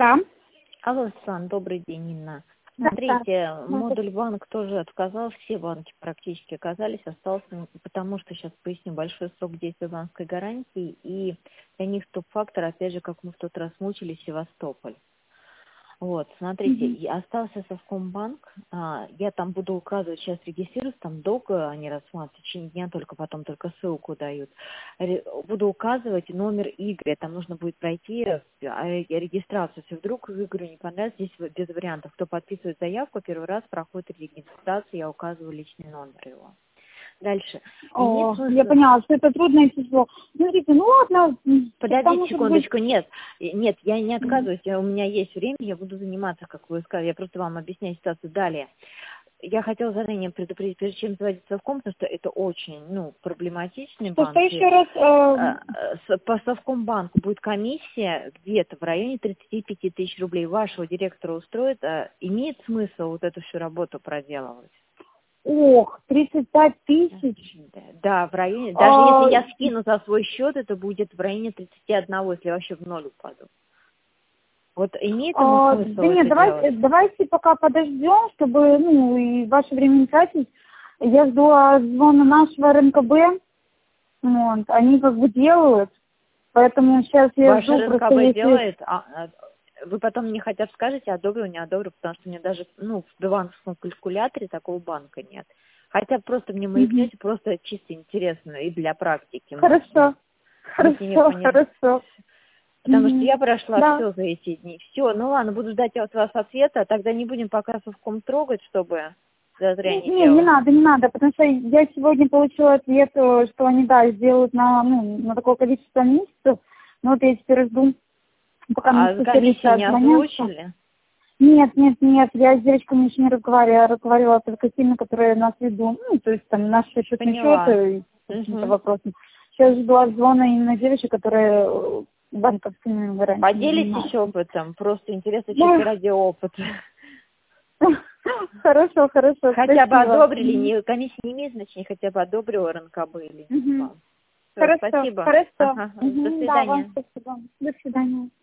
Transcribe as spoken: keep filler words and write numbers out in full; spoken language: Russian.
Да. Алло, Светлана, добрый день, Инна. Да, Смотрите, да. модуль банк тоже отказал, все банки практически оказались, остался, потому что, сейчас поясню, большой срок действия банковской гарантии, и для них стоп-фактор, опять же, как мы в тот раз мучили, Севастополь. Вот, смотрите, Мгм. и остался Совкомбанк, а, я там буду указывать, сейчас регистрируюсь, там долго они рассматривают, в течение дня только, потом только ссылку дают. Ре- Буду указывать номер Игоря, там нужно будет пройти э, регистрацию, если вдруг Игорю не понравится, здесь вот без вариантов, кто подписывает заявку, первый раз проходит регистрацию, я указываю личный номер его. Дальше. Имеет О, я смысл... поняла, что это трудное число. Смотрите, ну ладно, м, тогда Подождите может быть... секундочку, нет, э, нет, я не Мгм. отказываюсь, я- у меня есть время, я буду заниматься, как вы сказали, я просто вам объясняю ситуацию далее. Я хотела заранее предупредить, прежде чем заводить совком, потому что это очень, ну, проблематичный Что, что банк. И, еще раз? э, э, э, с- по Совкомбанку будет комиссия где-то в районе тридцати пяти тысяч рублей. Вашего директора устроит, э, имеет смысл вот эту всю работу проделывать? Ох, тридцать пять тысяч. Да, да, в районе, даже А, если я скину за свой счет, это будет в районе тридцати одного, если я вообще в ноль упаду. Вот имеет ему а, смысл да нет, это делать? давайте, давайте пока подождем, чтобы, ну, и ваше время не тратить. Я жду а, звона нашего эр эн ка бэ. Вот, они как бы делают, поэтому сейчас я Ваш жду просто эр эн ка бэ если... делает, а, а, вы потом мне хотя бы скажете, одобрю, не одобрю, потому что у меня даже, ну, в банковском калькуляторе такого банка нет. Хотя бы просто мне Мгм. маякнете, просто чисто интересно и для практики. Мы, Хорошо, мы с ними хорошо, поняли. хорошо. Потому что Мгм. я прошла Да. все за эти дни. Все, ну ладно, буду ждать от вас ответа, а тогда не будем пока совком трогать, чтобы зазря Не, не не, не делать. надо, не надо, потому что я сегодня получила ответ, э, что они, да, сделают на, ну, на такое количество месяцев, но вот я теперь жду, пока мне А с специалисты комиссией не отзвонятся. озвучили? Нет, нет, нет, я с девочками еще не разговаривала, я разговаривала только с теми, которые нас ведут, ну, то есть там наши счетные Поняла. счеты и по каким-то Угу. вопросам. Сейчас жду отзвона именно девочек, которые э, банковскими гарантиями Поделитесь занимаются. опытом, просто интересно, чисто Да. ради опыта. Хорошо, хорошо, Хотя бы спасибо. одобрили, Мгм. не, комиссия не имеет значения, хотя бы одобрил эр эн ка бэ или нет Мгм. вам. Все, Хорошо, спасибо. хорошо. Ага, до Мгм. Да, вам свидания. спасибо. До свидания.